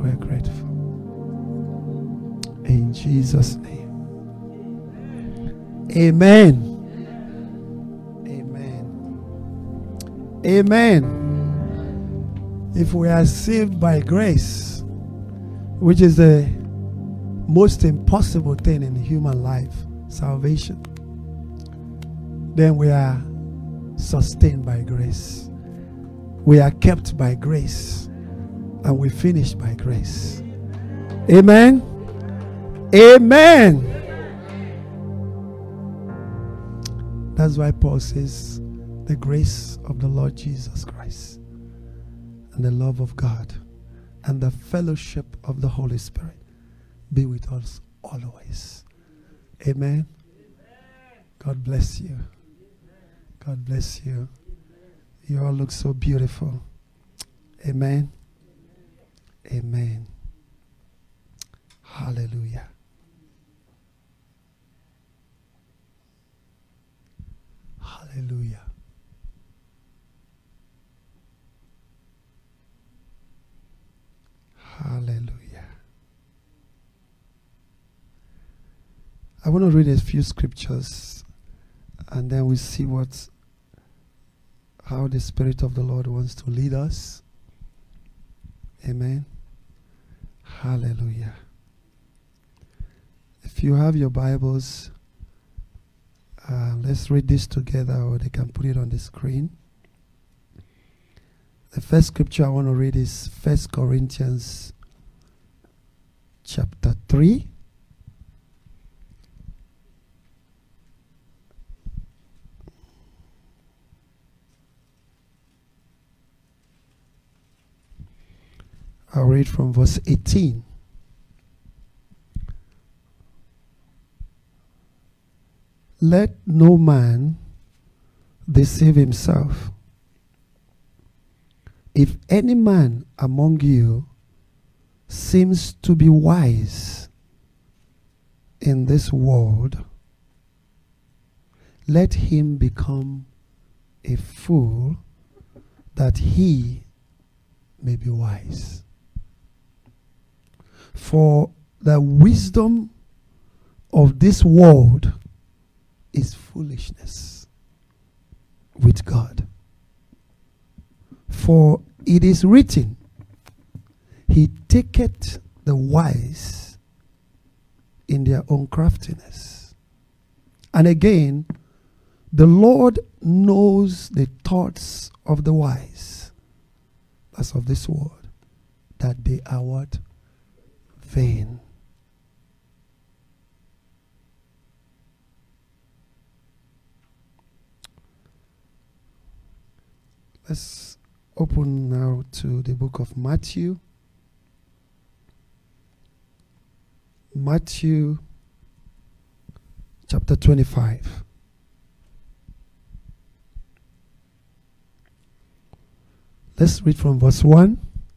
We're grateful. In Jesus' name. Amen. Amen. Amen. If we are saved by grace, which is the most impossible thing in human life, salvation, then we are sustained by grace. We are kept by grace. And we finish by grace. Amen. Amen. That's why Paul says, the grace of the Lord Jesus Christ and the love of God and the fellowship of the Holy Spirit be with us always. Amen. God bless you. God bless you. You all look so beautiful. Amen. Amen. Hallelujah. Hallelujah. Hallelujah. I want to read a few scriptures and then we see how the Spirit of the Lord wants to lead us. Amen. Hallelujah. If you have your Bibles, let's read this together, or they can put it on the screen. The first scripture I want to read is 1 Corinthians chapter 3. I'll read from verse 18. Let no man deceive himself. If any man among you seems to be wise in this world, let him become a fool that he may be wise. For the wisdom of this world is foolishness with God. For it is written, He taketh the wise in their own craftiness. And again, the Lord knows the thoughts of the wise, as of this world, that they are what? Vain. Let's open now to the book of Matthew. Matthew chapter 25. Let's read from verse 1.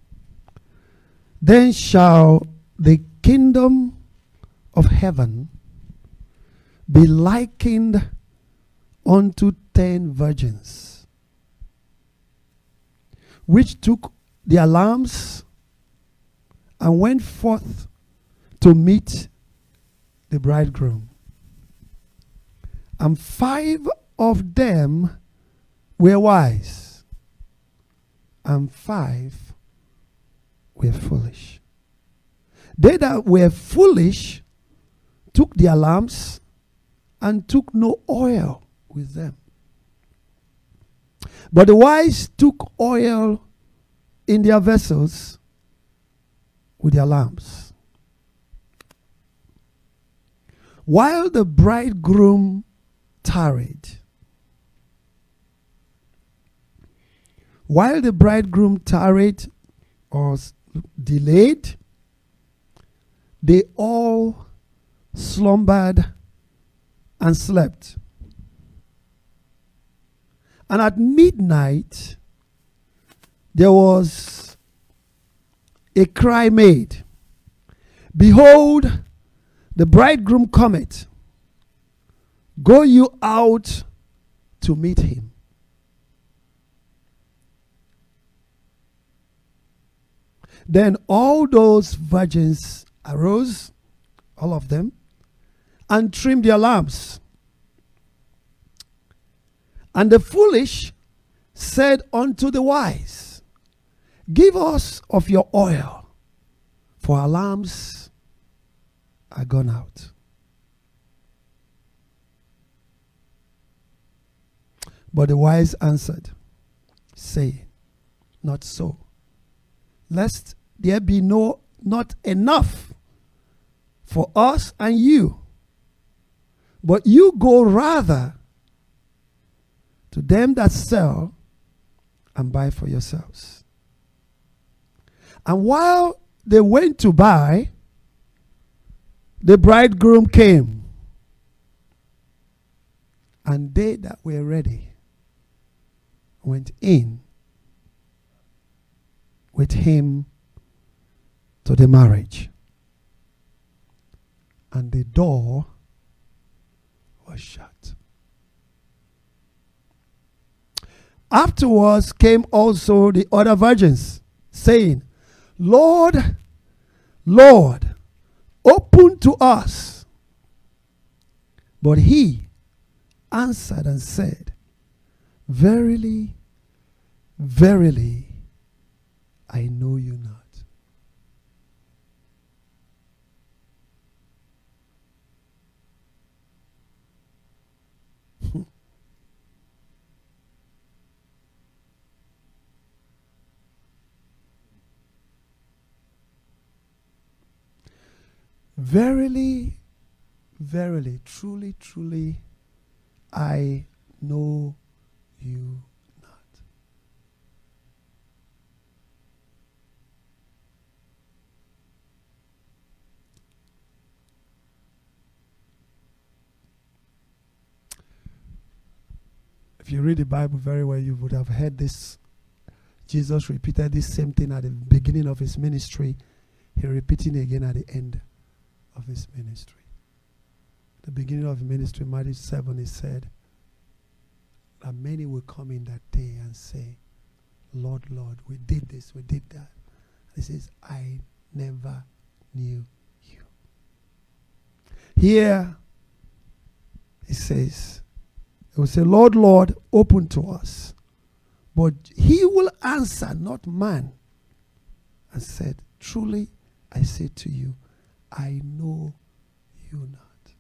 Then shall the kingdom of heaven be likened unto 10 virgins, which took their lamps and went forth to meet the bridegroom. And 5 of them were wise, and 5 were foolish. They that were foolish took their lamps and took no oil with them. But the wise took oil in their vessels with their lamps. While the bridegroom tarried, or delayed, they all slumbered and slept. And at midnight, there was a cry made, Behold, the bridegroom cometh. Go you out to meet him. Then all those virgins arose, all of them, and trimmed their lamps. And the foolish said unto the wise, Give us of your oil, for our lamps are gone out. But the wise answered, saying, Not so, lest there be not enough for us and you, but you go rather to them that sell and buy for yourselves. And while they went to buy, the bridegroom came, and they that were ready went in with him to the marriage, and the door was shut. Afterwards came also the other virgins, saying, Lord, Lord, open to us. But he answered and said, Verily, verily, I know you not. Verily, verily, truly, truly, I know you not. If you read the Bible very well, you would have heard this. Jesus repeated this same thing at the beginning of his ministry. He repeating again at the end of his ministry. The beginning of the ministry, Matthew 7, he said that many will come in that day and say, Lord, Lord, we did this, we did that. He says, I never knew you. Here, he says, he will say, Lord, Lord, open to us. But he will answer, not man, and said, Truly, I say to you, I know you not.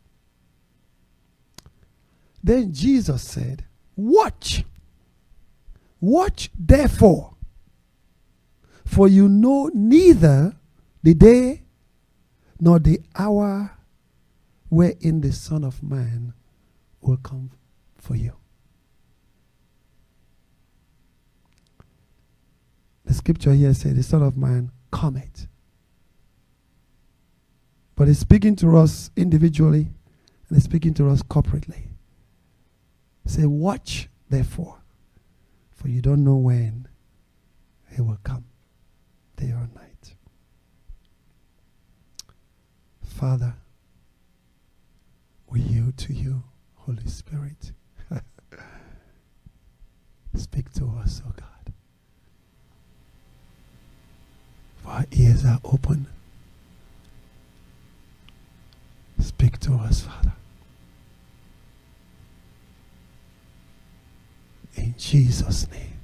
Then Jesus said, Watch. Watch therefore, for you know neither the day nor the hour wherein the Son of Man will come for you. The scripture here says, the Son of Man cometh. But he's speaking to us individually and he's speaking to us corporately. Say, watch therefore, for you don't know when he will come, day or night. Father, we yield to you, Holy Spirit. Speak to us, oh God. For our ears are open. Speak to us, Father. In Jesus' name.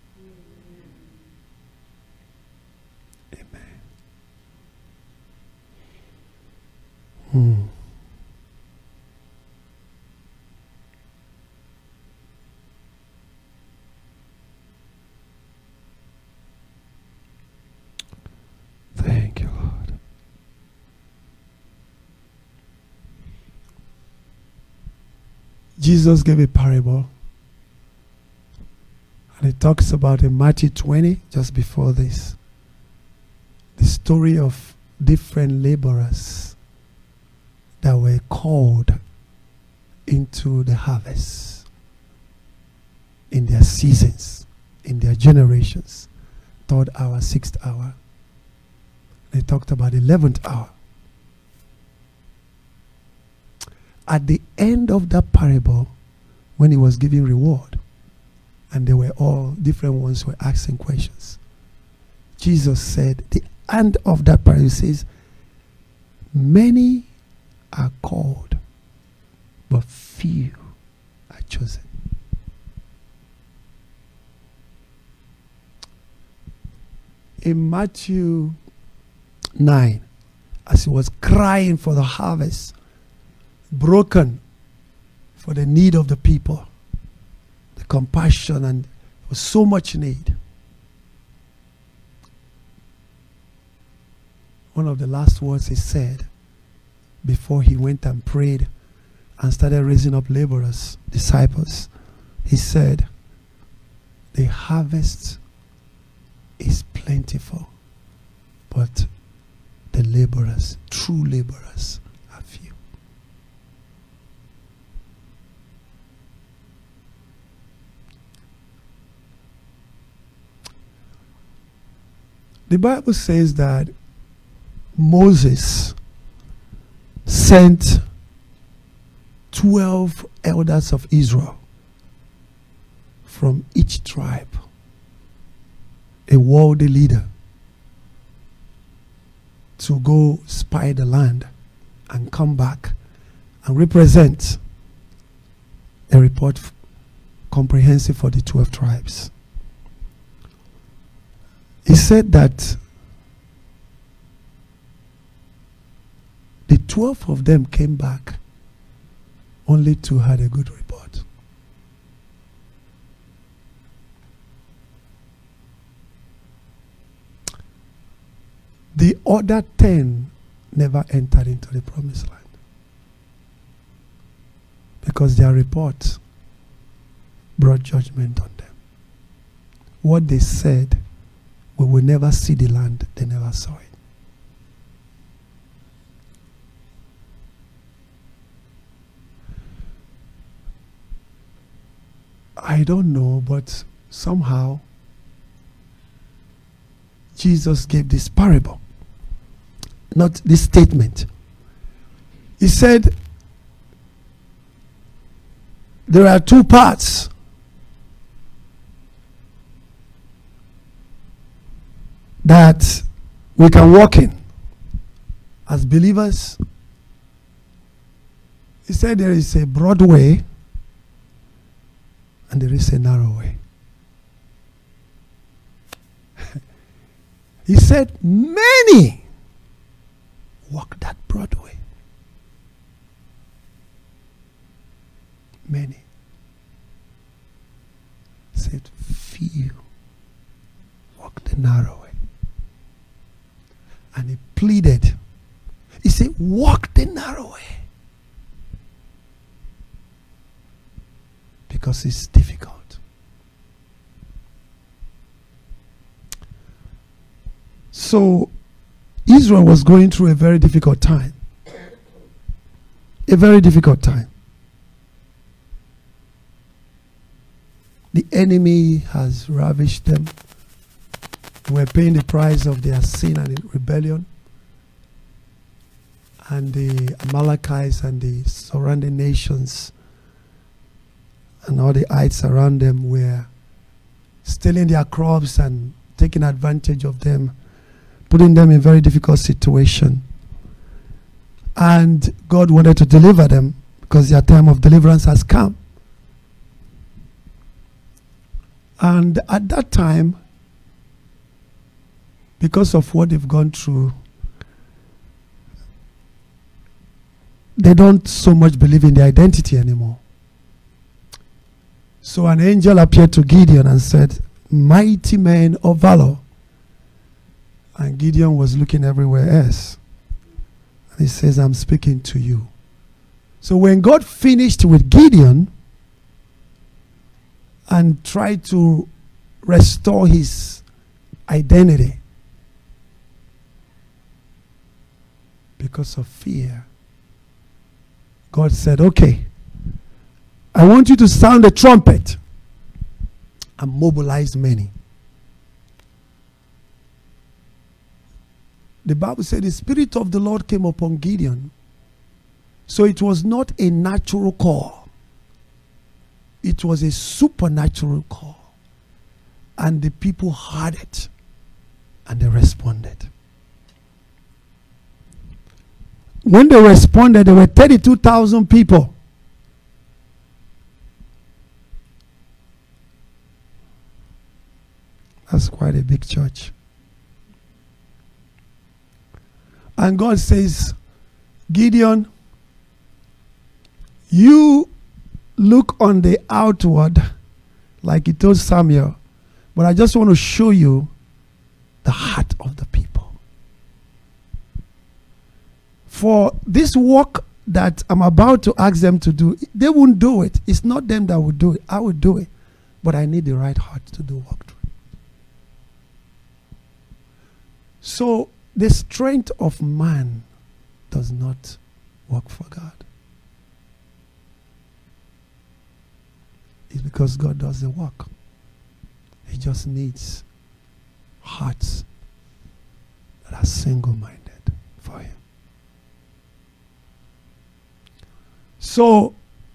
Amen. Thank you, Lord. Jesus gave a parable. And it talks about in Matthew 20, just before this, the story of different laborers that were called into the harvest in their seasons, in their generations, 3rd hour, 6th hour. They talked about 11th hour. At the end of that parable, when he was giving reward, and they were all different ones were asking questions, Jesus said, the end of that parable, it says, many are called, but few are chosen. In Matthew 9, as he was crying for the harvest, broken for the need of the people, the compassion, and there was so much need. One of the last words he said before he went and prayed and started raising up laborers, disciples, he said, the harvest is plentiful, but the laborers, true laborers, are few. The Bible says that Moses sent 12 elders of Israel from each tribe, a worldly leader, to go spy the land and come back and represent a report comprehensive for the 12 tribes. He said that the 12 of them came back only to have a good report. The other 10 never entered into the promised land because their report brought judgment on them. What they said, we will never see the land, they never saw it. I don't know, but somehow Jesus gave this parable, not this statement. He said there are two parts. That we can walk in as believers. He said there is a broad way and there is a narrow way. He said many walk that broad way. Many. He said few walk the narrow way. And he pleaded. He said, walk the narrow way. Because it's difficult. So, Israel was going through a very difficult time. A very difficult time. The enemy has ravished them. They were paying the price of their sin and rebellion. And the Amalekites and the surrounding nations and all the ites around them were stealing their crops and taking advantage of them, putting them in a very difficult situation. And God wanted to deliver them because their time of deliverance has come. And at that time, because of what they've gone through, they don't so much believe in their identity anymore. So an angel appeared to Gideon and said, mighty men of valor. And Gideon was looking everywhere else. And he says, I'm speaking to you. So when God finished with Gideon and tried to restore his identity, because of fear, God said, okay, I want you to sound the trumpet and mobilize many. The Bible said the Spirit of the Lord came upon Gideon. So it was not a natural call. It was a supernatural call. And the people heard it and they responded. when they responded, there were 32,000 people. That's quite a big church. And God says, Gideon, you look on the outward like he told Samuel, but I just want to show you the heart of the people. For this work that I'm about to ask them to do, they won't do it. It's not them that will do it. I will do it. But I need the right heart to do work. So the strength of man does not work for God. It's because God does the work. He just needs hearts that are single-minded for him. So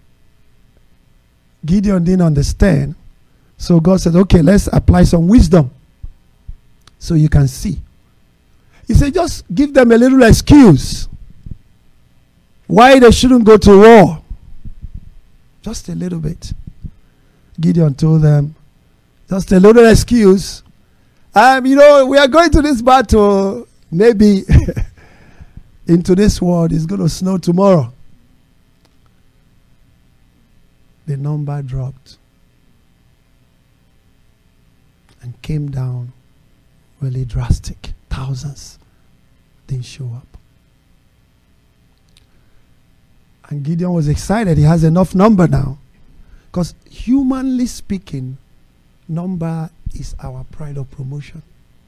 Gideon didn't understand. So God said, okay, let's apply some wisdom so you can see. He said, just give them a little excuse why they shouldn't go to war. Just a little bit. Gideon told them, just a little excuse. We are going to this battle. Maybe into this world, it's going to snow tomorrow. The number dropped and came down really drastic. Thousands didn't show up. And Gideon was excited. He has enough number now. Because humanly speaking, number is our pride of promotion.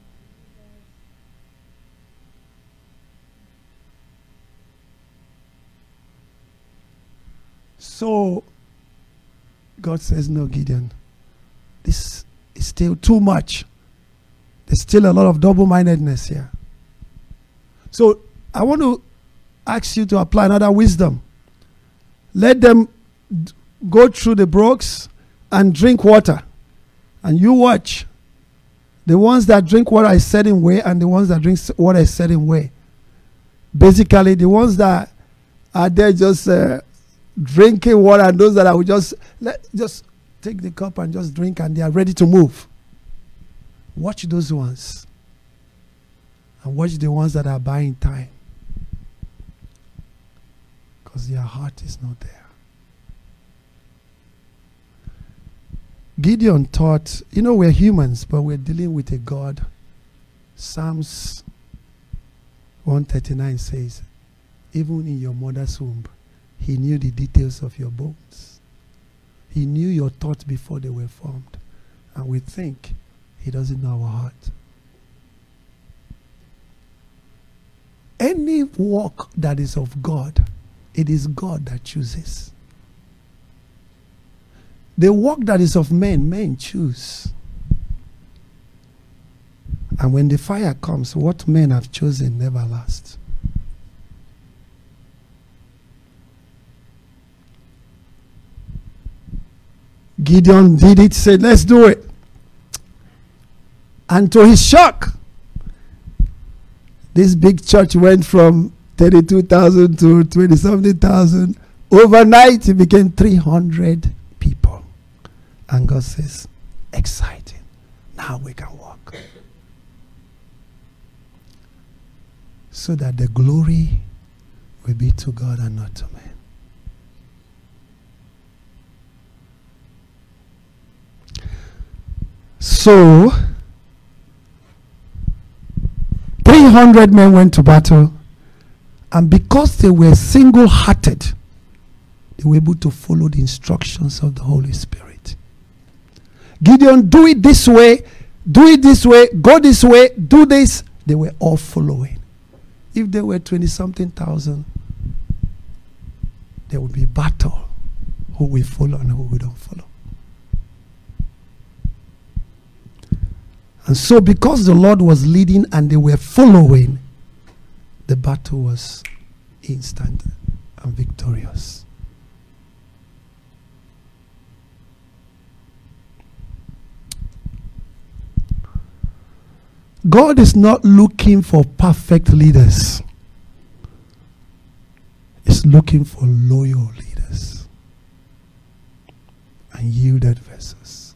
So God says, no, Gideon, this is still too much. There's still a lot of double-mindedness here. So I want to ask you to apply another wisdom. Let them go through the brooks and drink water. And you watch. The ones that drink water is certain way, and the ones that drink water is certain way. Basically, the ones that are there just drinking water, and those that are just take the cup and just drink, and they are ready to move. Watch those ones. And watch the ones that are buying time. Because their heart is not there. Gideon thought, we're humans, but we're dealing with a God. Psalms 139 says, even in your mother's womb, he knew the details of your bones. He knew your thoughts before they were formed. And we think he doesn't know our heart. Any work that is of God, it is God that chooses. The work that is of men, men choose. And when the fire comes, what men have chosen never lasts. Gideon did it, said, let's do it. And to his shock, this big church went from 32,000 to 20-something thousand. Overnight, it became 300 people. And God says, exciting. Now we can walk. So that the glory will be to God and not to man. So, 300 men went to battle, and because they were single-hearted, they were able to follow the instructions of the Holy Spirit. Gideon, do it this way, go this way, do this. They were all following. If there were 20-something thousand, there would be battle. Who we follow and who we don't follow. And so because the Lord was leading and they were following, the battle was instant and victorious. God is not looking for perfect leaders. is looking for loyal leaders and yielded vessels.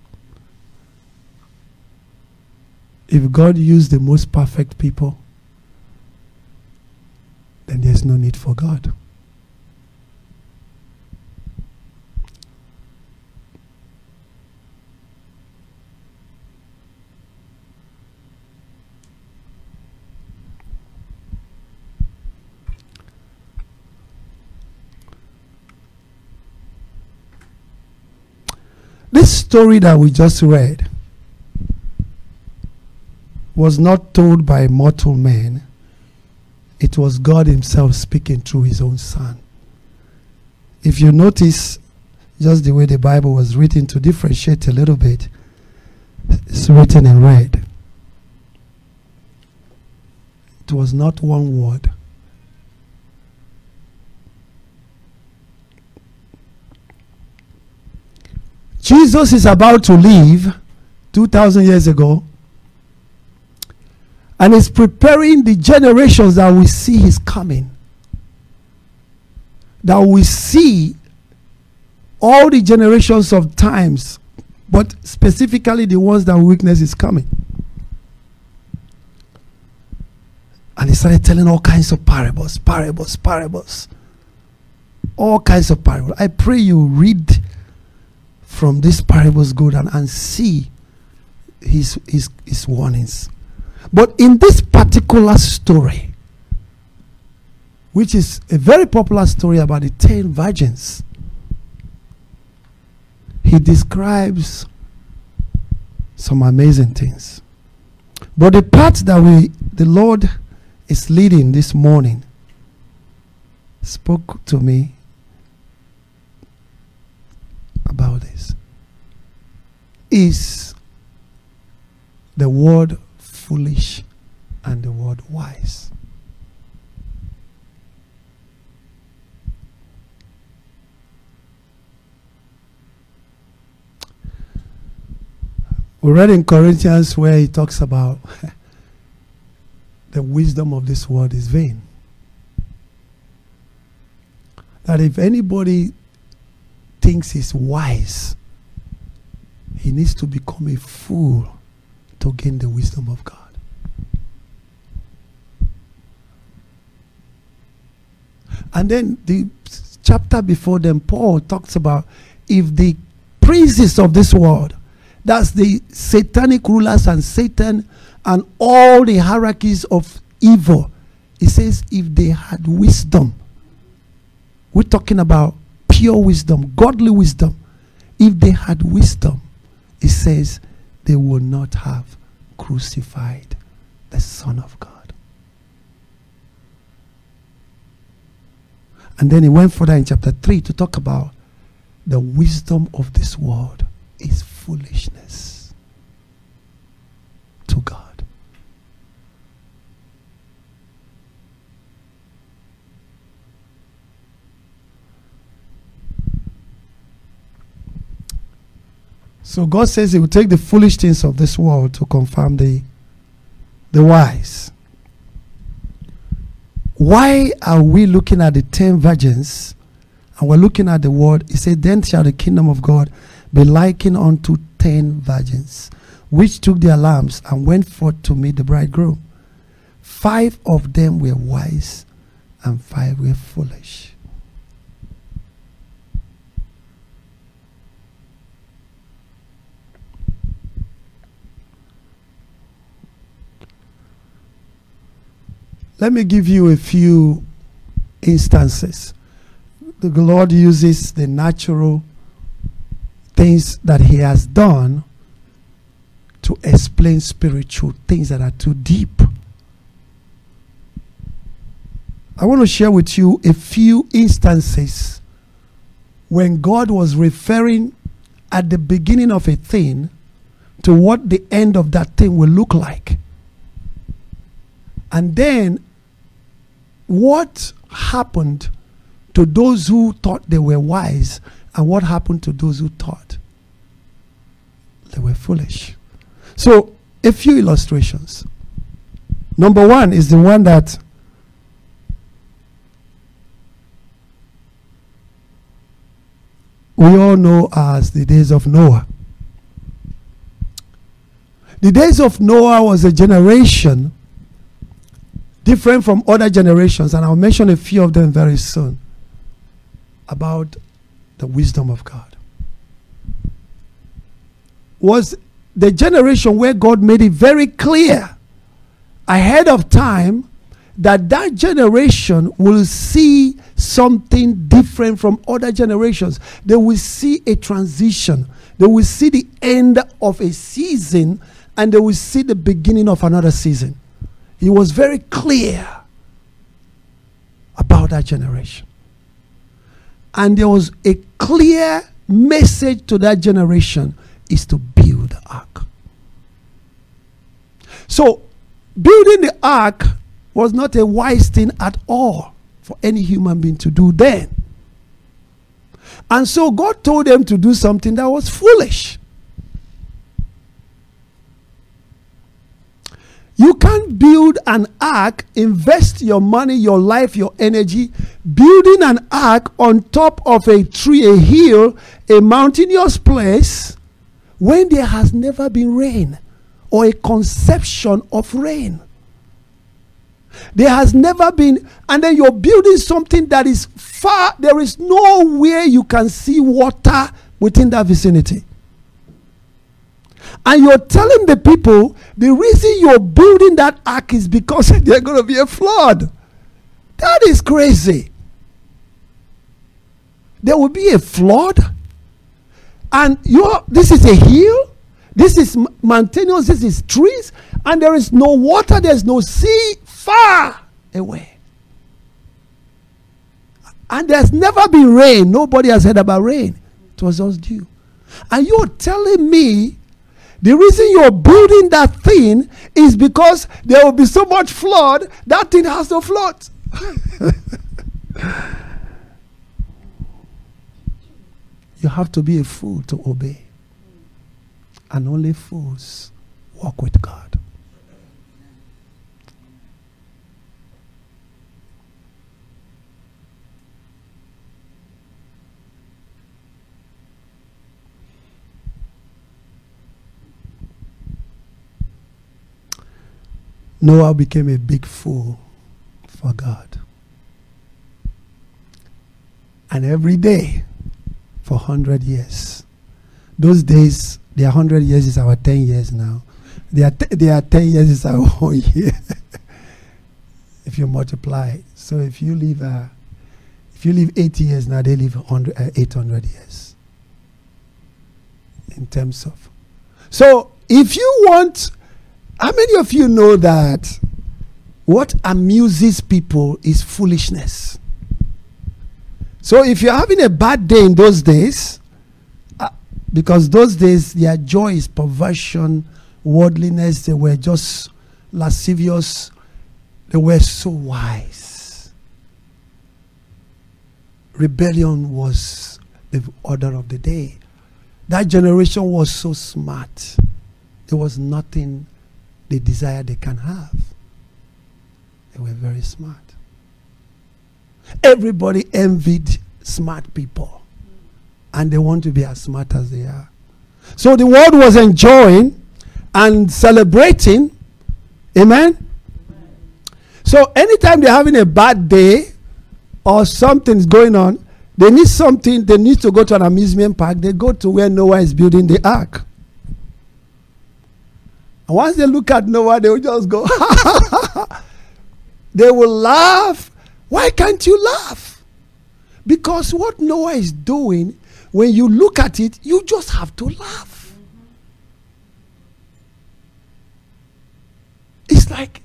If God used the most perfect people, then there's no need for God. This story that we just read was not told by mortal men. It was God himself speaking through his own son. If you notice just the way the Bible was written, to differentiate a little bit, it's written in red. It was not one word. Jesus is about to leave 2,000 years ago, and is preparing the generations that will see his coming. That will see all the generations of times, but specifically the ones that witness his coming. And he started telling all kinds of parables. All kinds of parables. I pray you read from these parables good and see his warnings. But in this particular story, which is a very popular story about the 10 virgins, he describes some amazing things. But the part that the Lord is leading this morning spoke to me about this. Is the word foolish and the word wise. We read in Corinthians where he talks about the wisdom of this world is vain. That if anybody thinks he's wise, he needs to become a fool to gain the wisdom of God. And then the chapter before them, Paul talks about if the princes of this world, that's the satanic rulers and Satan and all the hierarchies of evil, he says if they had wisdom, we're talking about pure wisdom, godly wisdom. If they had wisdom, it says they would not have crucified the Son of God. And then he went further in chapter 3 to talk about the wisdom of this world is foolishness to God. So God says he will take the foolish things of this world to confirm the wise. Why are we looking at the 10 virgins and we're looking at the word? He said, then shall the kingdom of God be likened unto 10 virgins, which took their lamps and went forth to meet the bridegroom. 5 of them were wise and 5 were foolish. Let me give you a few instances. The Lord uses the natural things that he has done to explain spiritual things that are too deep. I want to share with you a few instances when God was referring at the beginning of a thing to what the end of that thing will look like. And then what happened to those who thought they were wise and what happened to those who thought they were foolish. So, a few illustrations. Number one is the one that we all know as the days of Noah. The days of Noah was a generation different from other generations, and I'll mention a few of them very soon, about the wisdom of God. Was the generation where God made it very clear ahead of time that that generation will see something different from other generations. They will see a transition. They will see the end of a season, and they will see the beginning of another season. He was very clear about that generation. And there was a clear message to that generation, is to build the ark. So, building the ark was not a wise thing at all for any human being to do then. And so God told them to do something that was foolish. You can't build an ark, invest your money, your life, your energy, building an ark on top of a tree, a hill, a mountainous place, when there has never been rain or a conception of rain. There has never been, and then you're building something that is far, there is nowhere you can see water within that vicinity. And you're telling the people the reason you're building that ark is because there's going to be a flood. That is crazy. There will be a flood. And this is a hill. This is mountainous. This is trees. And there is no water. There's no sea far away. And there's never been rain. Nobody has heard about rain. It was just dew. And you're telling me the reason you're building that thing is because there will be so much flood, that thing has to float. You have to be a fool to obey. And only fools walk with God. Noah became a big fool for God. And every day for 100 years. Those days, their 100 years is our 10 years now. Their 10 years is our 1 year. If you multiply. So if you live 80 years now, they live 800 years. In terms of. So if you want, how many of you know that what amuses people is foolishness? So if you're having a bad day in those days, because those days their joy is perversion, worldliness, they were just lascivious, they were so wise. Rebellion was the order of the day. That generation was so smart. There was nothing they desire they can have. They were very smart. Everybody envied smart people. And they want to be as smart as they are. So the world was enjoying and celebrating. Amen? So anytime they're having a bad day or something's going on, they need something, they need to go to an amusement park, they go to where Noah is building the ark. And once they look at Noah, they will just go, they will laugh. Why can't you laugh? Because what Noah is doing, when you look at it, you just have to laugh. It's like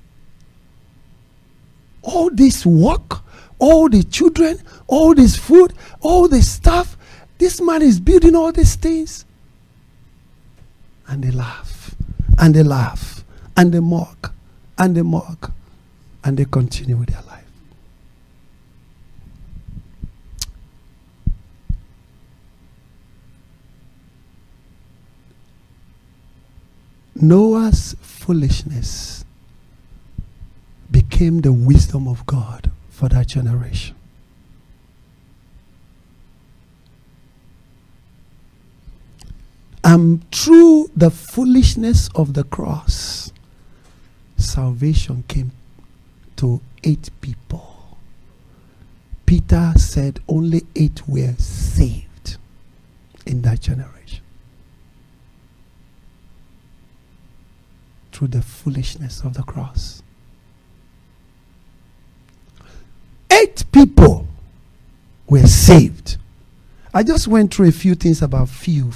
all this work, all the children, all this food, all this stuff. This man is building all these things. And they laugh. And they laugh. And they mock. And they mock. And they continue with their life. Noah's foolishness became the wisdom of God for that generation. Through the foolishness of the cross, salvation came to 8 people. Peter said only 8 were saved in that generation. Through the foolishness of the cross. 8 people were saved. I just went through a few things about few.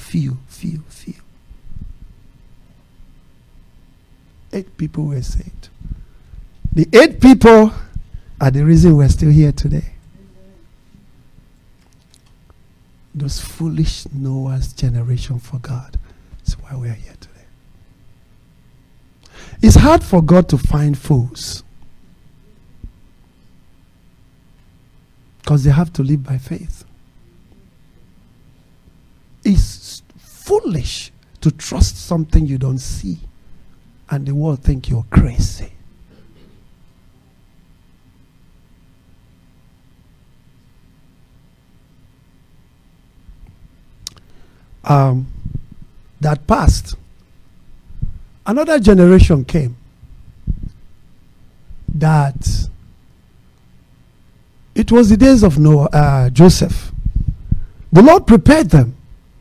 8 people were saved. The 8 people are the reason we're still here today. Those foolish Noah's generation for God. That's why we're here today. It's hard for God to find fools, because they have to live by faith. It's foolish to trust something you don't see, and the world think you're crazy. That passed. Another generation came that it was the days of Noah, Joseph. The Lord prepared them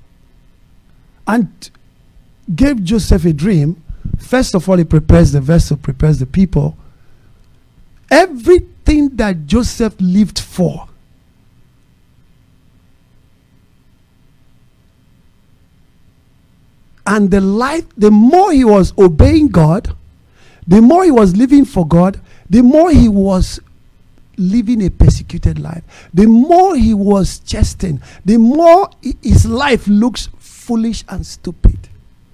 and gave Joseph a dream. First of all, he prepares the vessel, prepares the people. Everything that Joseph lived for, and the more he was obeying God, the more he was living for God, the more he was living a persecuted life, the more he was chastised, the more his life looks foolish and stupid.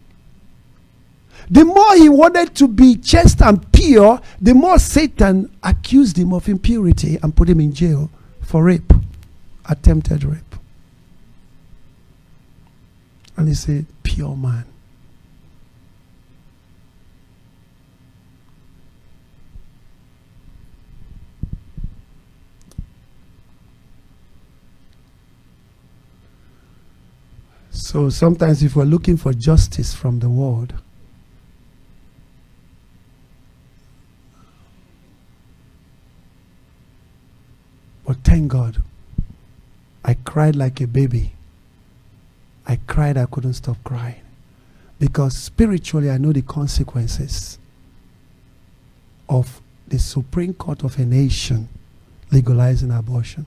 The more he wanted to be chaste and pure, the more Satan accused him of impurity and put him in jail for rape, attempted rape. And he said, pure man. So sometimes if we're looking for justice from the world, but thank God, I cried like a baby. I cried, I couldn't stop crying. Because spiritually, I know the consequences of the Supreme Court of a nation legalizing abortion.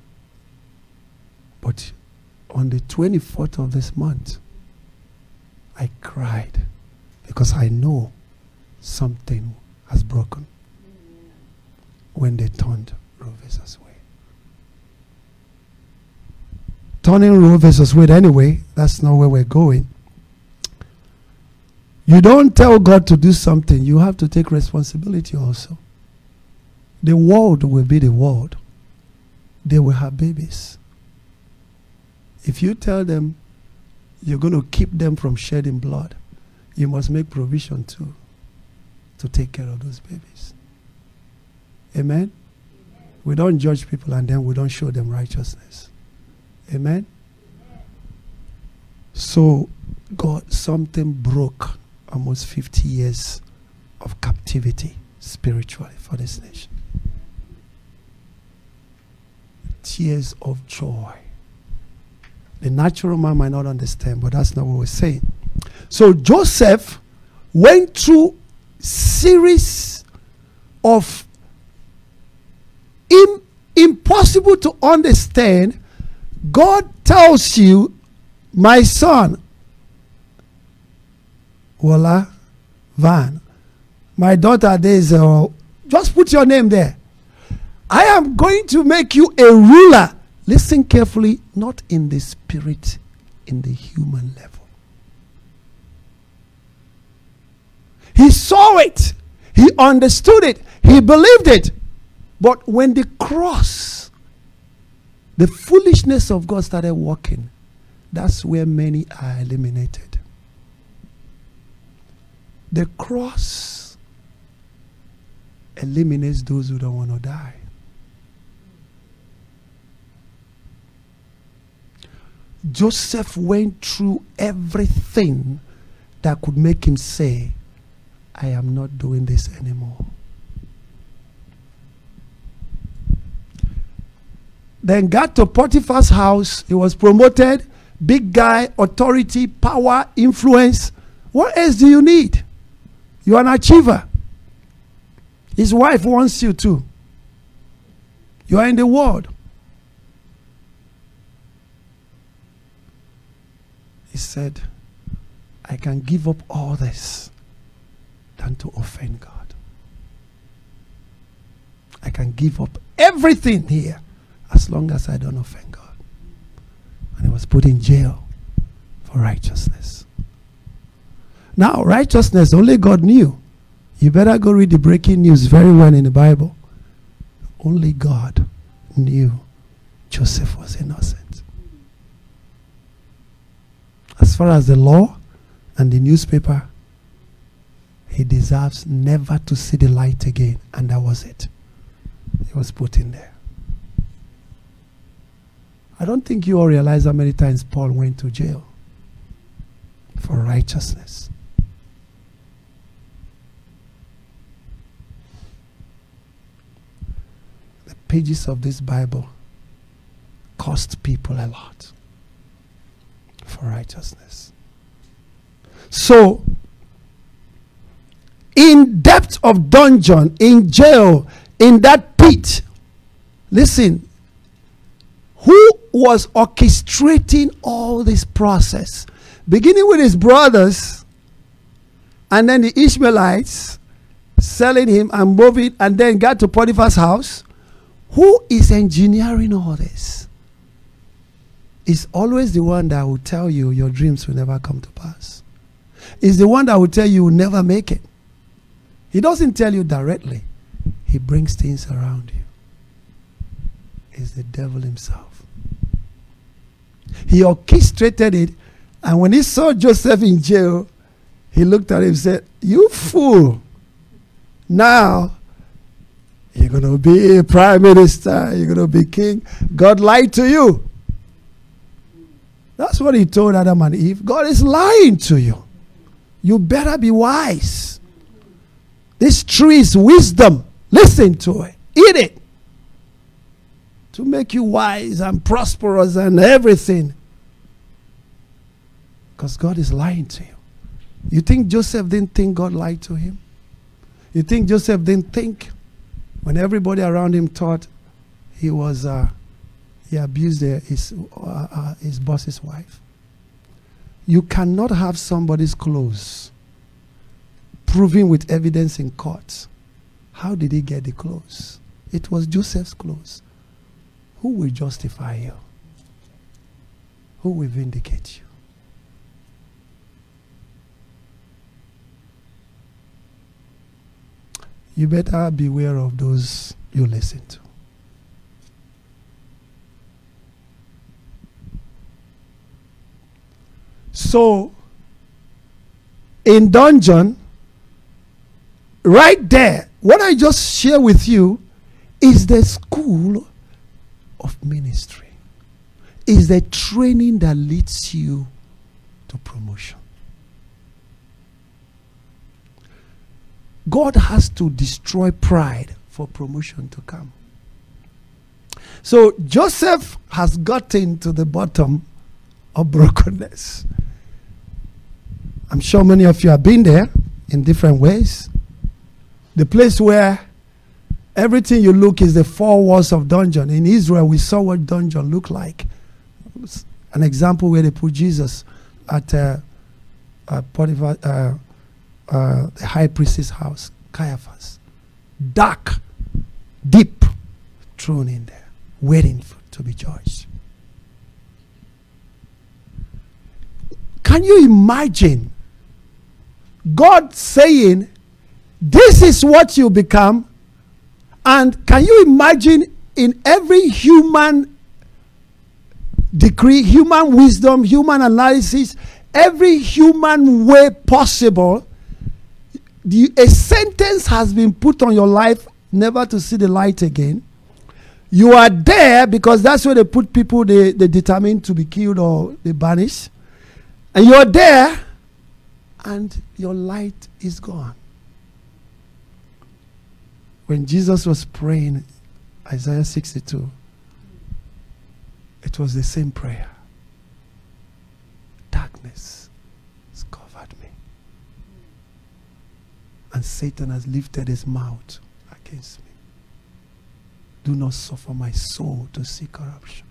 But on the 24th of this month, I cried because I know something has broken when they turned Roe versus Wade. Turning Roe versus Wade anyway, that's not where we're going. You don't tell God to do something, you have to take responsibility also. The world will be the world. They will have babies. If you tell them you're going to keep them from shedding blood, you must make provision too to take care of those babies. Amen? We don't judge people and then we don't show them righteousness. Amen? So, God, something broke almost 50 years of captivity spiritually for this nation. Tears of joy. The natural man might not understand, but that's not what we're saying. So Joseph went through series of impossible to understand. God tells you, my son, Wala Van, my daughter, there's just put your name there. I am going to make you a ruler. Listen carefully, not in the spirit, in the human level. He saw it. He understood it. He believed it. But when the cross, the foolishness of God started working, that's where many are eliminated. The cross eliminates those who don't want to die. Joseph went through everything that could make him say, I am not doing this anymore. Then got to Potiphar's house. He was promoted. Big guy, authority, power, influence. What else do you need? You're an achiever. His wife wants you too. You are in the world. He said, I can give up all this than to offend God. I can give up everything here as long as I don't offend God. And he was put in jail for righteousness. Now, righteousness, only God knew. You better go read the breaking news very well in the Bible. Only God knew Joseph was innocent. As far as the law and the newspaper, he deserves never to see the light again. And that was it. He was put in there. I don't think you all realize how many times Paul went to jail for righteousness. The pages of this Bible cost people a lot for righteousness. So, in depth of dungeon, in jail, in that pit, listen, who was orchestrating all this process? Beginning with his brothers, and then the Ishmaelites selling him and moving, and then got to Potiphar's house. Who is engineering all this? It's always the one that will tell you your dreams will never come to pass. It's the one that will tell you will never make it. He doesn't tell you directly. He brings things around you. It's the devil himself. He orchestrated it, and when he saw Joseph in jail, he looked at him and said, you fool. Now, you're going to be a prime minister. You're going to be king. God lied to you. That's what he told Adam and Eve. God is lying to you. You better be wise. This tree is wisdom. Listen to it. Eat it. To make you wise and prosperous and everything. Because God is lying to you. You think Joseph didn't think God lied to him? You think Joseph didn't think when everybody around him thought he was he abused his boss's wife? You cannot have somebody's clothes proven with evidence in court. How did he get the clothes? It was Joseph's clothes. Who will justify you? Who will vindicate you? You better beware of those you listen to. So, in dungeon, right there, what I just share with you is the school of ministry. Is the training that leads you to promotion. God has to destroy pride for promotion to come. So Joseph has gotten to the bottom of brokenness. I'm sure many of you have been there in different ways. The place where everything you look is the four walls of dungeon. In Israel, we saw what dungeon looked like. An example where they put Jesus at Potiphar, the high priest's house, Caiaphas. Dark, deep, thrown in there, waiting to be judged. Can you imagine God saying, this is what you become? And can you imagine in every human decree, human wisdom, human analysis, every human way possible, a sentence has been put on your life never to see the light again. You are there because that's where they put people they determine to be killed or they banish. And you're there and your light is gone. When Jesus was praying, Isaiah 62, it was the same prayer. Darkness has covered me. And Satan has lifted his mouth against me. Do not suffer my soul to see corruption.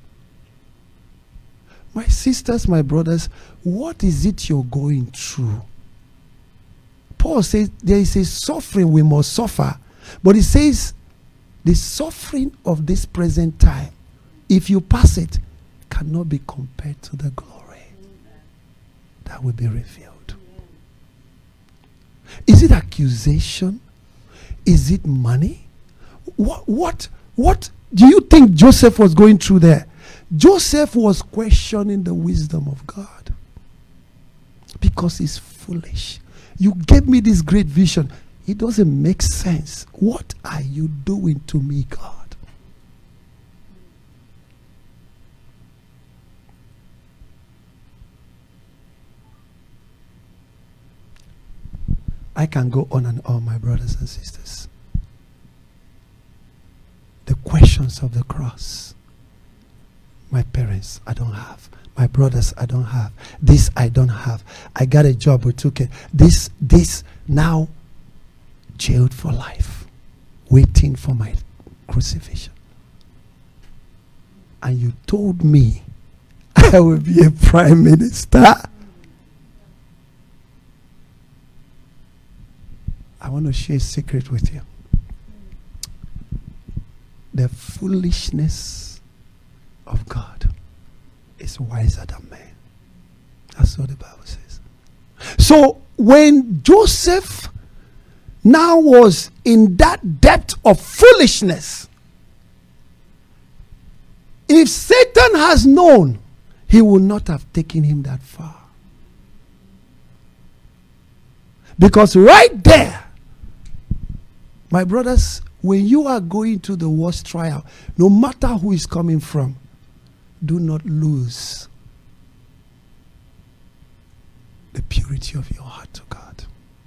My sisters, my brothers, what is it you're going through? Paul says there is a suffering we must suffer. But he says the suffering of this present time, if you pass it, cannot be compared to the glory that will be revealed. Is it accusation? Is it money? What do you think Joseph was going through there? Joseph was questioning the wisdom of God because he's foolish. You gave me this great vision. It doesn't make sense. What are you doing to me, God? I can go on and on, my brothers and sisters. The questions of the cross. My parents, I don't have. My brothers, I don't have. This, I don't have. I got a job with 2K. This, now, jailed for life, waiting for my crucifixion. And you told me I will be a prime minister. I want to share a secret with you. The foolishness of God is wiser than man. That's what the Bible says. So when Joseph now was in that depth of foolishness, if Satan has known, he would not have taken him that far. Because right there, my brothers, when you are going to the worst trial, no matter who is coming from, do not lose the purity of your heart to God.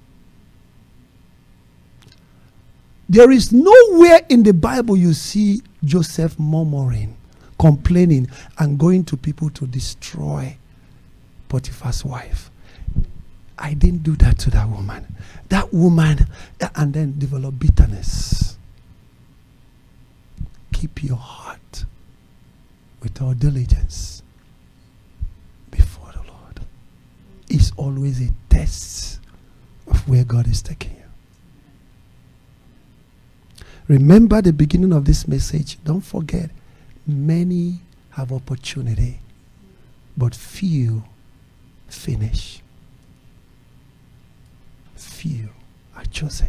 There is nowhere in the Bible you see Joseph murmuring, complaining, and going to people to destroy Potiphar's wife. I didn't do that to that woman. That woman, and then develop bitterness. Keep your heart with all diligence before the Lord. It's always a test of where God is taking you. Remember the beginning of this message. Don't forget, many have opportunity, but few finish. Few are chosen.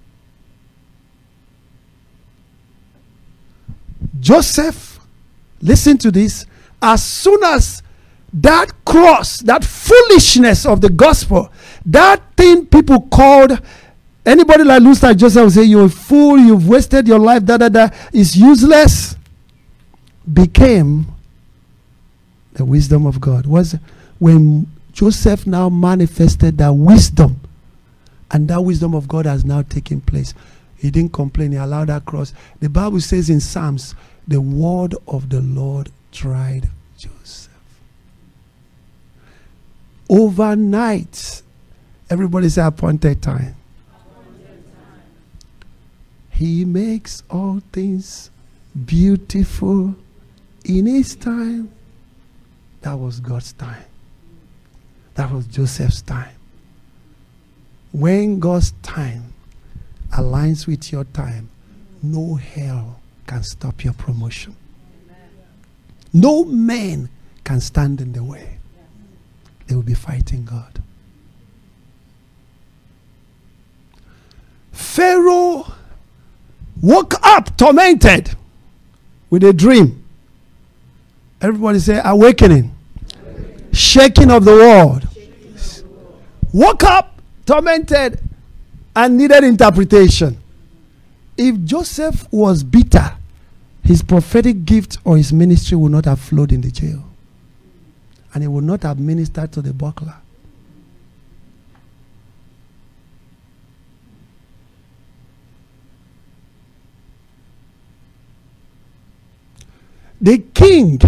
Joseph, listen to this. As soon as that cross, that foolishness of the gospel, that thing people called, anybody like loose like Joseph will say, you're a fool, you've wasted your life, is useless, became the wisdom of God. Was when Joseph now manifested that wisdom, and that wisdom of God has now taken place. He didn't complain. He allowed that cross. The Bible says in Psalms, the word of the Lord tried Joseph. Overnight, everybody say appointed time. He makes all things beautiful in his time. That was God's time. That was Joseph's time. When God's time aligns with your time, no hell can stop your promotion. Amen. No man can stand in the way. They will be fighting God. Pharaoh woke up tormented with a dream. Everybody say awakening. Shaking of the world. Woke up tormented and needed interpretation. If Joseph was bitter, his prophetic gift or his ministry would not have flowed in the jail. And he would not have ministered to the buckler. The king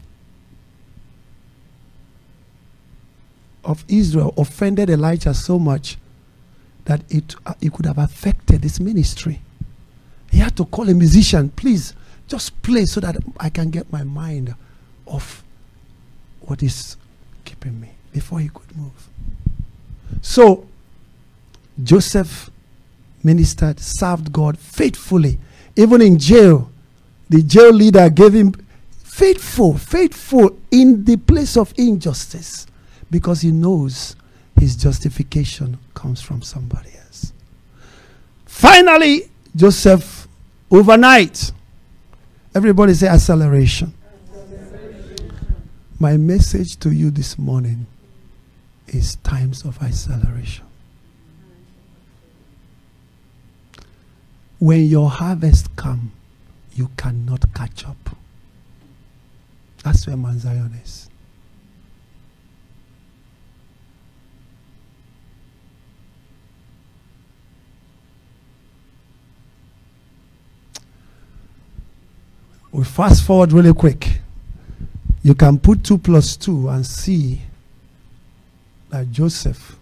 of Israel offended Elijah so much that it could have affected his ministry. He had to call a musician, please, just play so that I can get my mind off what is keeping me, before he could move. So, Joseph ministered, served God faithfully. Even in jail, the jail leader gave him faithful in the place of injustice, because he knows his justification comes from somebody else. Finally, Joseph, overnight, everybody say acceleration. My message to you this morning is times of acceleration. When your harvest comes, you cannot catch up. That's where Mount Zion is. We fast forward really quick. You can put 2 plus 2 and see that Joseph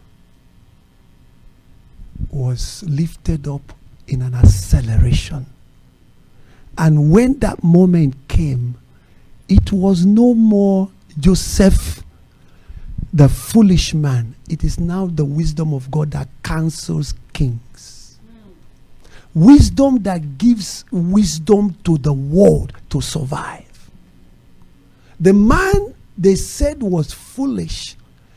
was lifted up in an acceleration. And when that moment came, it was no more Joseph, the foolish man. It is now the wisdom of God that counsels kings. Wisdom that gives wisdom to the world to survive. The man they said was foolish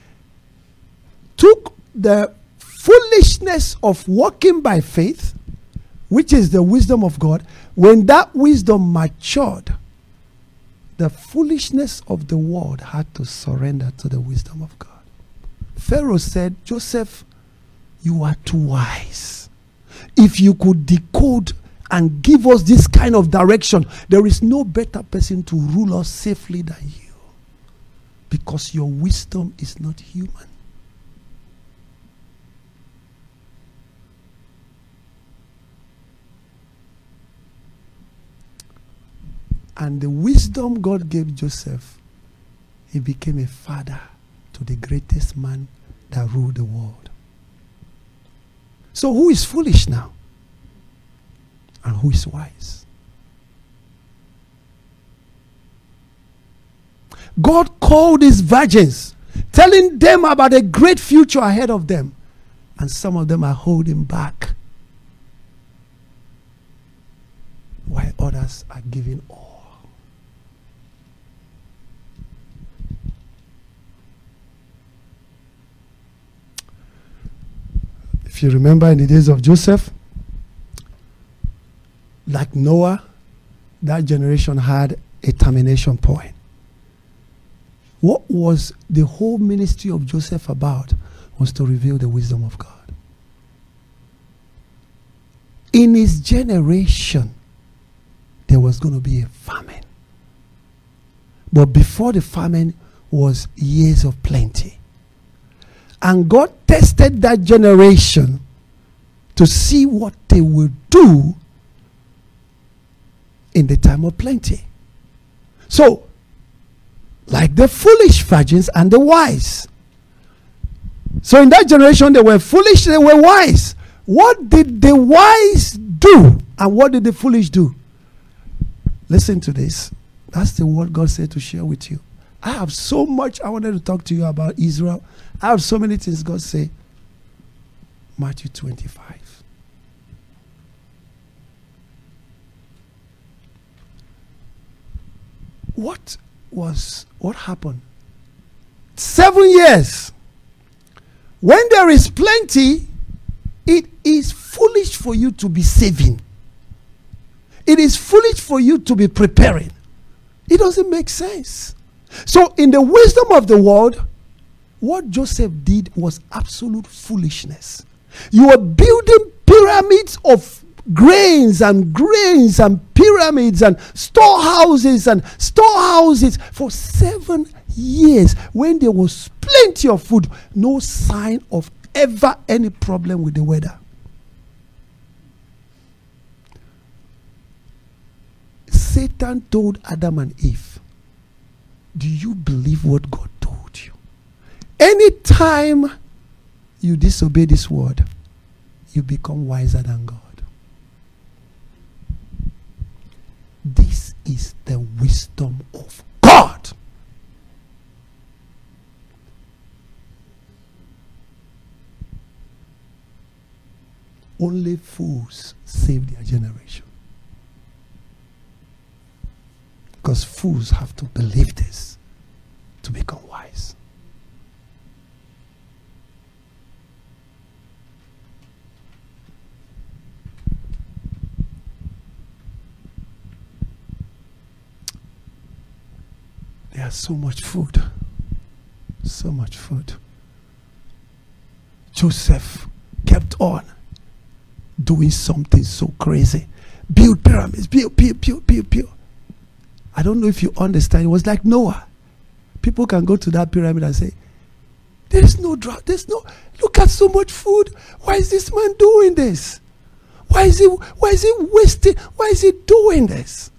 took the foolishness of walking by faith, which is the wisdom of God. When that wisdom matured, the foolishness of the world had to surrender to the wisdom of God. Pharaoh said, Joseph, you are too wise. If you could decode and give us this kind of direction, there is no better person to rule us safely than you, because your wisdom is not human. And the wisdom God gave Joseph, he became a father to the greatest man that ruled the world. So who is foolish now? And who is wise? God called his virgins, telling them about a great future ahead of them. And some of them are holding back, while others are giving all. If you remember in the days of Joseph, like Noah, that generation had a termination point. What was the whole ministry of Joseph about? Was to reveal the wisdom of God. In his generation, there was going to be a famine. But before the famine was years of plenty. And God tested that generation to see what they would do in the time of plenty. So, like the foolish virgins and the wise. So in that generation, they were foolish, they were wise. What did the wise do? And what did the foolish do? Listen to this. That's the word God said to share with you. I have so much I wanted to talk to you about Israel. I have so many things God say. Matthew 25. What happened? 7 years. When there is plenty, it is foolish for you to be saving. It is foolish for you to be preparing. It doesn't make sense. So in the wisdom of the world, what Joseph did was absolute foolishness. You are building pyramids of grains and pyramids and storehouses for 7 years when there was plenty of food. No sign of ever any problem with the weather. Satan told Adam and Eve, do you believe what God told you? Anytime you disobey this word, you become wiser than God. This is the wisdom of God. Only fools save their generation. Because fools have to believe this to become wise. There's so much food. So much food. Joseph kept on doing something so crazy. Build pyramids, build. I don't know if you understand. It was like Noah. People can go to that pyramid and say, there is no drought. Look at so much food. Why is this man doing this? Why is he wasting? Why is he doing this?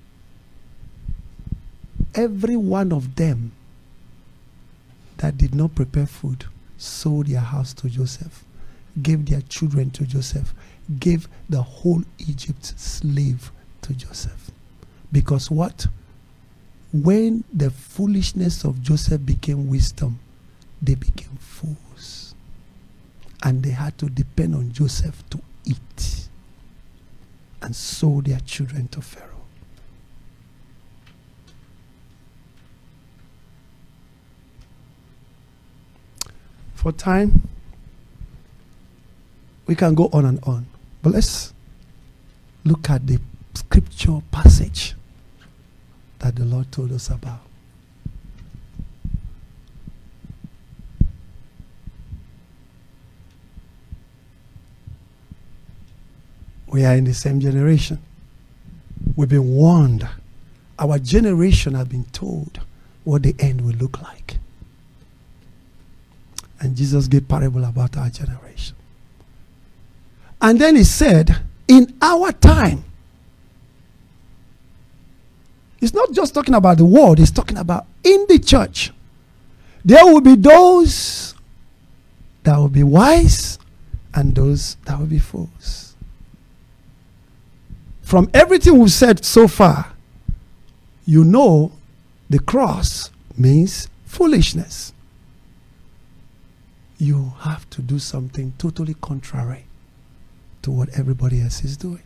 Every one of them that did not prepare food sold their house to Joseph, gave their children to Joseph, gave the whole Egypt slave to Joseph. Because what? When the foolishness of Joseph became wisdom, they became fools. And they had to depend on Joseph to eat. And sold their children to Pharaoh. For time, we can go on and on. But let's look at the scripture passage that the Lord told us about. We are in the same generation. We've been warned. Our generation has been told what the end will look like. And Jesus gave parable about our generation. And then he said, in our time, it's not just talking about the world, it's talking about in the church. There will be those that will be wise and those that will be fools. From everything we've said so far, you know the cross means foolishness. You have to do something totally contrary to what everybody else is doing.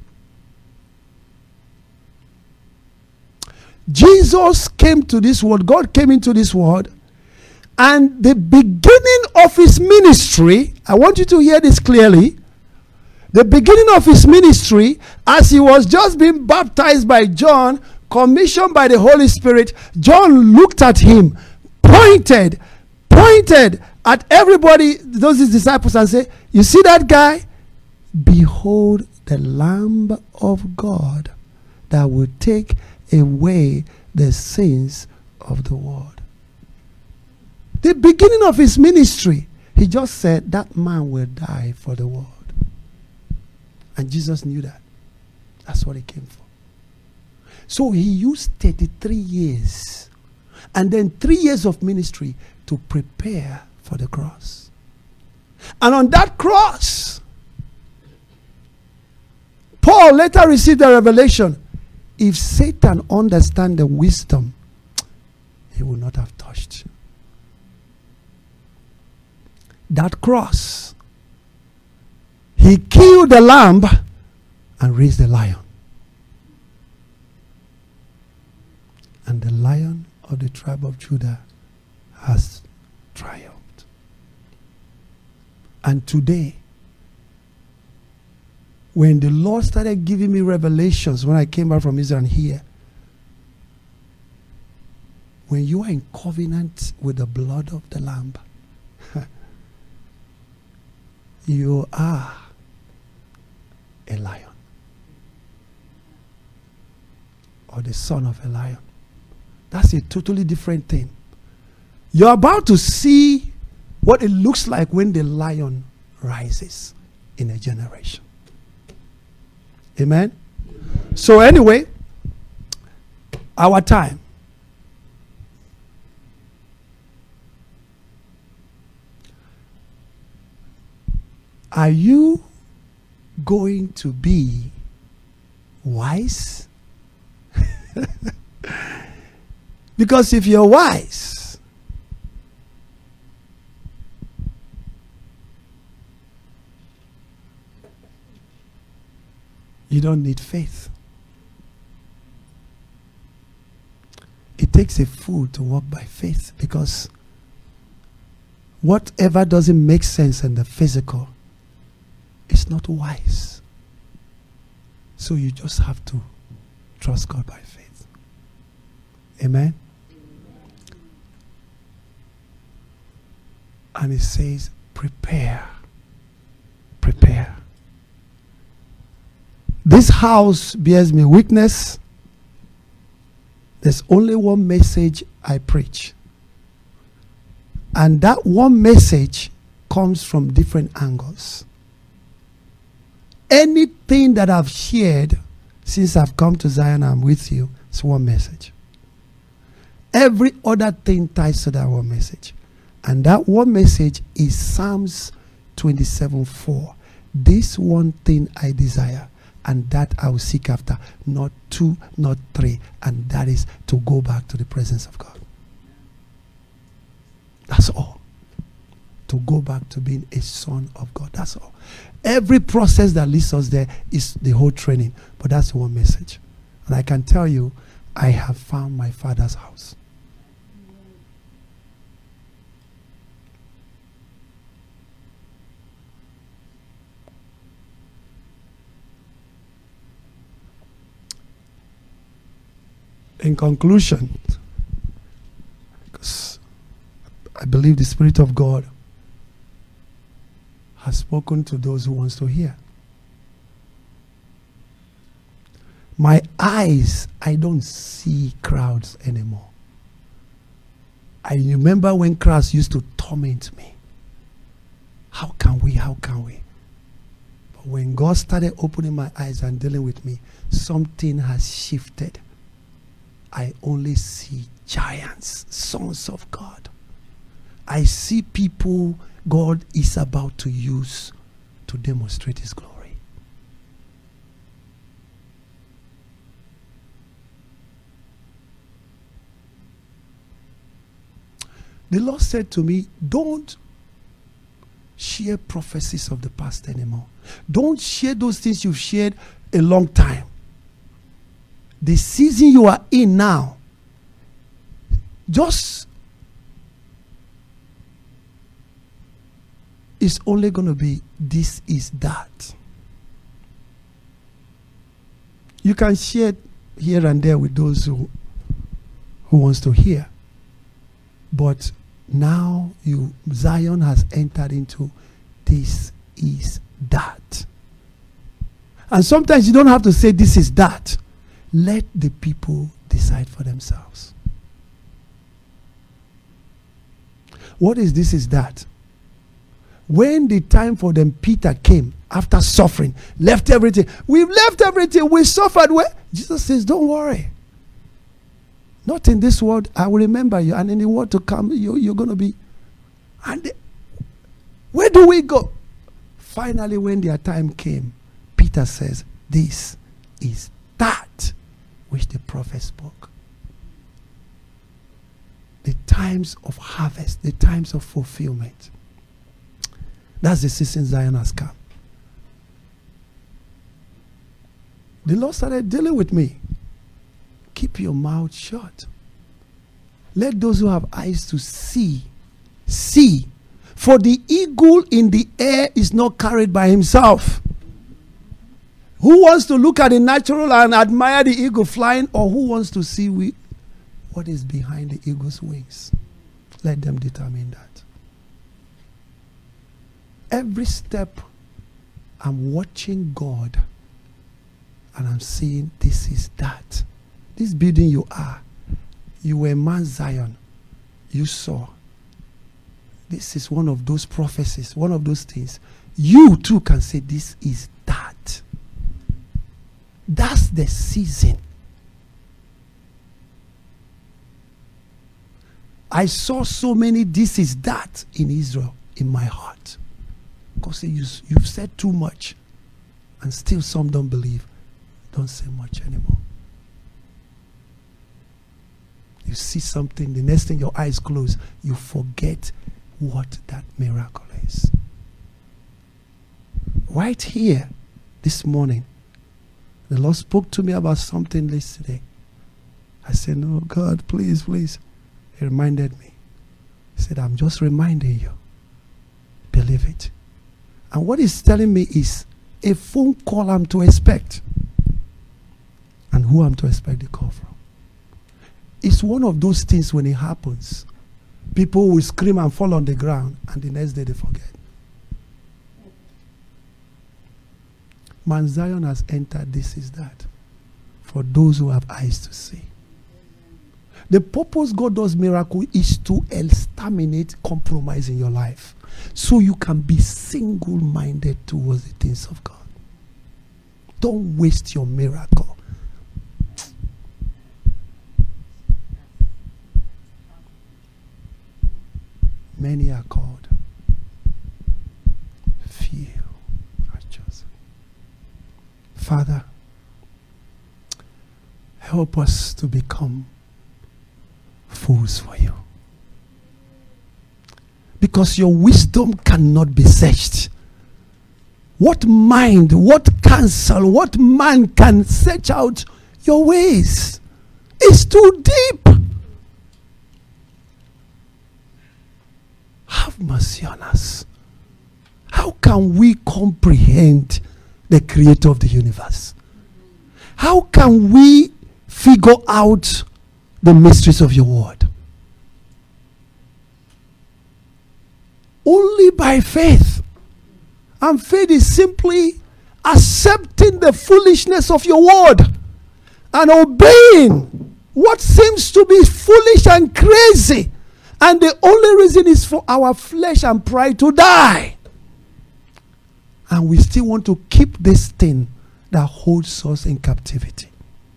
Jesus came to this world, God came into this world, and the beginning of his ministry, I want you to hear this clearly, the beginning of his ministry, as he was just being baptized by John, commissioned by the Holy Spirit, John looked at him, pointed at everybody, those his disciples, and said, you see that guy? Behold the Lamb of God that will take away the sins of the world. The beginning of his ministry, he just said that man will die for the world. And Jesus knew that. That's what he came for. So he used 33 years and then 3 years of ministry to prepare for the cross. And on that cross, Paul later received the revelation. If Satan understands the wisdom, he would not have touched that cross. He killed the lamb and raised the lion. And the Lion of the tribe of Judah has triumphed. And today, when the Lord started giving me revelations when I came back from Israel and here, when you are in covenant with the blood of the Lamb, you are a lion. or the son of a lion. That's a totally different thing. You're about to see what it looks like when the lion rises in a generation. Amen? So anyway, our time. Are you going to be wise? Because if you're wise, you don't need faith. It takes a fool to walk by faith, because whatever doesn't make sense in the physical is not wise. So you just have to trust God by faith. Amen? And it says, prepare. Prepare. This house bears me witness. There's only one message I preach. And that one message comes from different angles. Anything that I've shared since I've come to Zion, I'm with you, it's one message. Every other thing ties to that one message. And that one message is Psalms 27:4. This one thing I desire, and that I will seek after, not two, not three, and that is to go back to the presence of God. That's all. To go back to being a son of God. That's all. Every process that leads us there is the whole training. But that's one message. And I can tell you, I have found my Father's house. In conclusion, because I believe the Spirit of God has spoken to those who wants to hear. My eyes, I don't see crowds anymore. I remember when crowds used to torment me. How can we? How can we? But when God started opening my eyes and dealing with me, something has shifted. I only see giants, sons of God. I see people God is about to use to demonstrate His glory. The Lord said to me, don't share prophecies of the past anymore. Don't share those things you've shared a long time. The season you are in now, just is only going to be this is that. You can share here and there with those who wants to hear. But now Zion has entered into this is that. And sometimes you don't have to say this is that. Let the people decide for themselves. What is this is that? When the time for them, Peter came after suffering, left everything. We've left everything. We suffered. Where? Jesus says, don't worry. Not in this world. I will remember you. And in the world to come, you're going to be. And where do we go? Finally, when their time came, Peter says, this is that which the prophet spoke. The times of harvest, the times of fulfillment. That's the season Zion has come. The Lord started dealing with me. Keep your mouth shut. Let those who have eyes to see, see. For the eagle in the air is not carried by himself. Who wants to look at the natural and admire the eagle flying, or who wants to see what is behind the eagle's wings? Let them determine that. Every step, I'm watching God and I'm seeing this is that. This building you are, you were Mount Zion. You saw. This is one of those prophecies, one of those things. You too can say this is that. That's the season. I saw so many this is that in Israel in my heart. Because you've said too much and still some don't believe. Don't say much anymore. You see something, the next thing your eyes close, you forget what that miracle is. Right here, this morning, the Lord spoke to me about something yesterday. I said, no, God, please, please. He reminded me. He said, I'm just reminding you. Believe it. And what he's telling me is a phone call I'm to expect. And who I'm to expect the call from. It's one of those things when it happens, people will scream and fall on the ground, and the next day they forget. Mount Zion has entered this is that for those who have eyes to see. The purpose God does miracle is to exterminate compromise in your life so you can be single-minded towards the things of God. Don't waste your miracle. Many are called, few are chosen. Father, help us to become fools for you. Because your wisdom cannot be searched. What mind, what counsel, what man can search out your ways? It's too deep. Have mercy on us. How can we comprehend the creator of the universe? How can we figure out the mysteries of your word? Only by faith. And faith is simply accepting the foolishness of your word and obeying what seems to be foolish and crazy. And the only reason is for our flesh and pride to die. And we still want to keep this thing that holds us in captivity.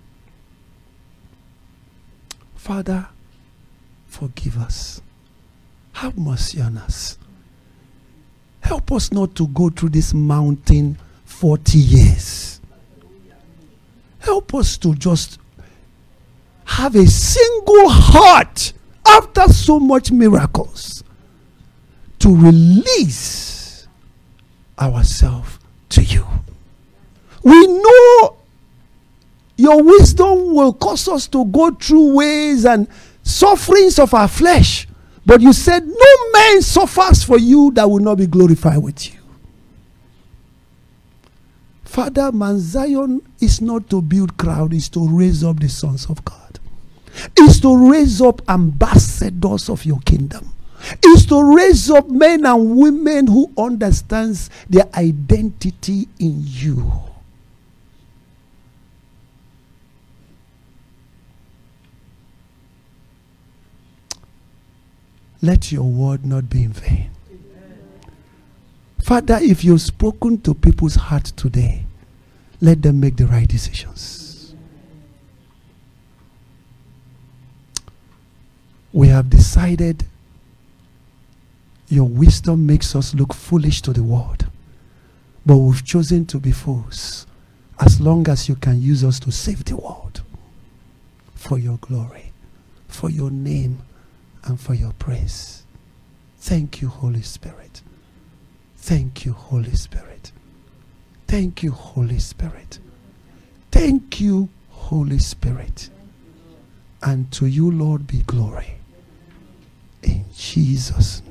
Father, forgive us. Have mercy on us. Help us not to go through this mountain 40 years. Help us to just have a single heart after so much miracles to release ourselves to you. We know your wisdom will cause us to go through ways and sufferings of our flesh. But you said no man suffers for you that will not be glorified with you. Father, Mount Zion is not to build crowd, it's to raise up the sons of God. It's to raise up ambassadors of your kingdom. It's to raise up men and women who understands their identity in you. Let your word not be in vain. Father, if you've spoken to people's hearts today, let them make the right decisions. We have decided your wisdom makes us look foolish to the world. But we've chosen to be fools as long as you can use us to save the world. For your glory, for your name, and for your praise. Thank you, Holy Spirit. Thank you, Holy Spirit. Thank you, Holy Spirit. Thank you, Holy Spirit. And to you, Lord, be glory. In Jesus' name.